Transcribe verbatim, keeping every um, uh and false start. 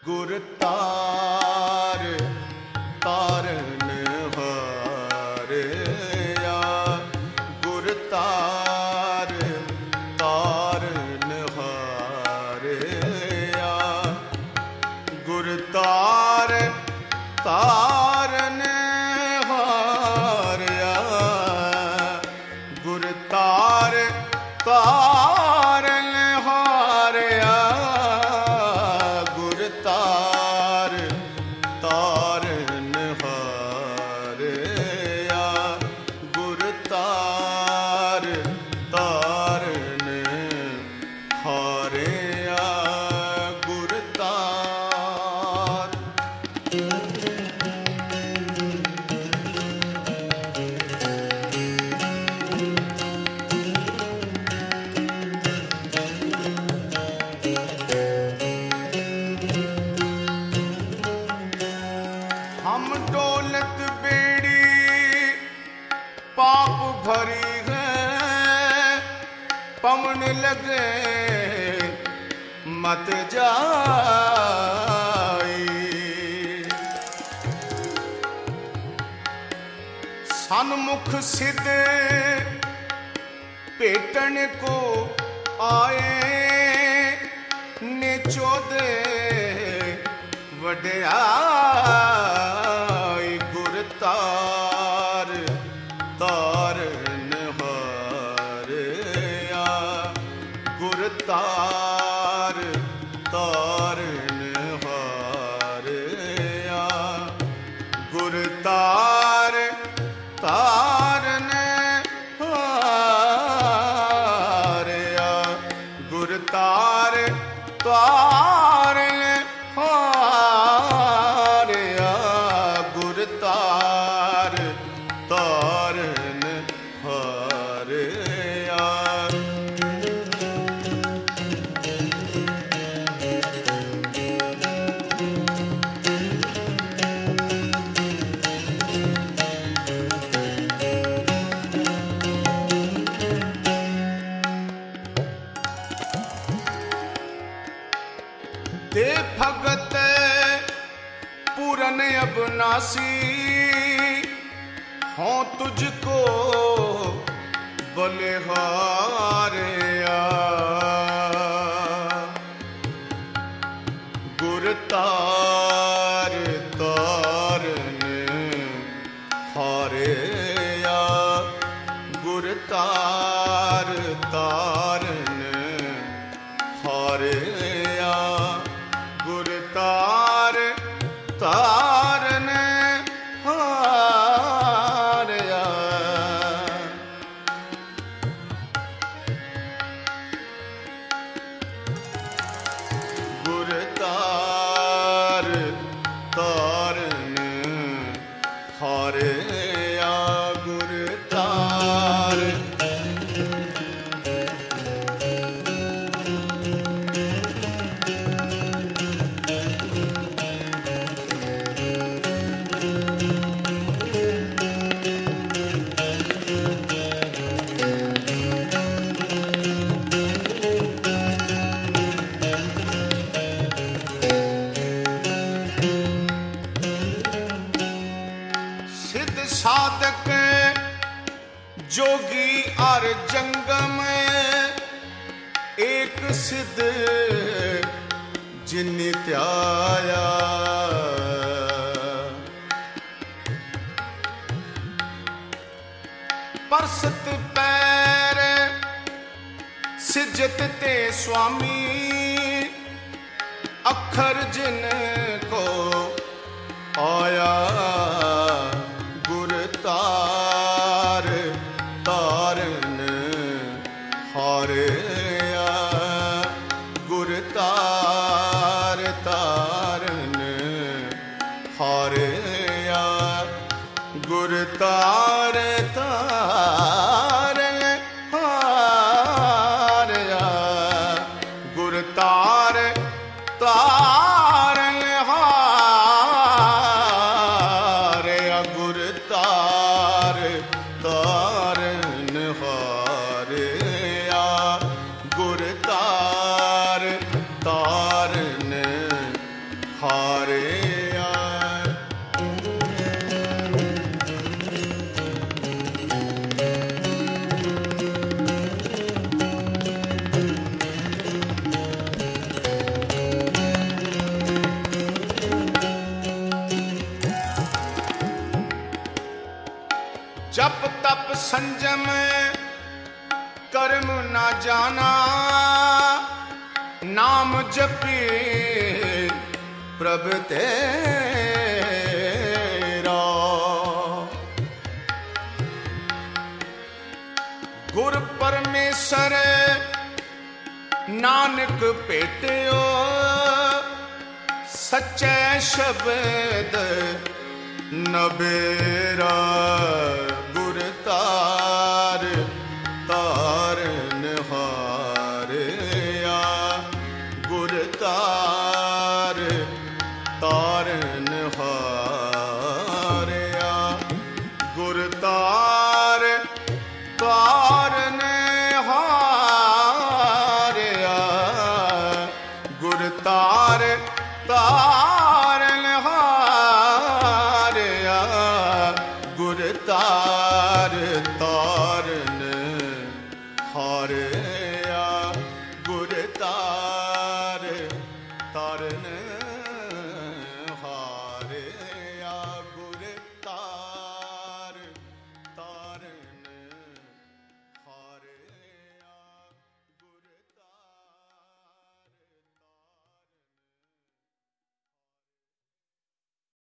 ਗੁਰ ਤਾਰ ਤਾਰਨ ਹਾਰਿਆ, ਗੁਰ ਤਾਰ ਤਾਰਨ ਹਾਰਿਆ, ਗੁਰ ਤਾਰ ਤਾਰਨ ਹਾਰਿਆ, ਗੁਰ ਤਾਰ ਤਾਰਨ ਹਾਰਿਆ, ਗੁਰ ਤਾਰ ਤਾਰਨ ਹਾਰਿਆ, ਗੁਰ ਤਾਰ ਤਾਰਨ ਹਾਰਿਆ, ਗੁਰ ਤਾਰ। हम दौलत बेड़ी पाप भरी है, पवन लगे मत जाई, सन्मुख सिद्ध भेटन को आए, निचोदे वड्याई, गुर तार ताਰਨ ਹਾਰਿਆ, ਗੁਰ ਤਾਰ ਤਾਰਨ ਹਾਰਿਆ, ਗੁਰ ਤਾਰ ਤਾਰਨ ਹਾਰਿਆ, ਗੁਰ ਤਾਰ ਤਾਰਨ ਹਾਰਿਆ, ਗੁਰ ਤਾਰ ਤਾਰਨ ਹਾਰਿਆ। दे भगत पूरन अबनासी, हों तुझको बलिहारिया, गुर तार ताਰਨ ਹਾਰਿਆ, ਗੁਰ ਤਾਰ ਤਾਰਨ ਹਾਰਿਆ, ਗੁਰ ਤਾਰ ਤਾਰਨ ਹਾਰਿਆ, ਗੁਰ ਤਾਰ ਤਾਰਨ ਹਾਰਿਆ, ਗੁਰ ਤਾਰ। सिद्ध साधक जोगी और जंगम, एक सिद्ध जिन्नी त्याया, परसत पैर सिजत ते स्वामी, अखर जिन को आया, गुर तार ताਰਨ ਹਾਰਿਆ, ਗੁਰ ਤਾਰ ਤਾਰਨ ਹਾਰਿਆ, ਗੁਰ ਤਾਰ ਤਾਰਨ ਹਾਰਿਆ, ਗੁਰ ਤਾਰ ਤਾਰਨ ਹਾਰਿਆ, ਗੁਰ ਤਾਰ ਤਾਰਨ ਹਾਰਿਆ, ਗੁਰ ਤਾਰ ਤਾਰਨ ਸੰਜਮ ਕਰਮ ਨਾ ਜਾਣਾ, ਨਾਮ ਜਪੀ ਪ੍ਰਭ ਤੇਰਾ। ਗੁਰ ਪਰਮੇਸ਼ਰ ਨਾਨਕ ਭੇਟਿਓ, ਸੱਚੇ ਸ਼ਬਦ ਨਬੇਰਾ। ਗੁਰ ਤਾਰ ਤਾਰਨ ਹਾਰਿਆ, ਗੁਰ ਤਾਰ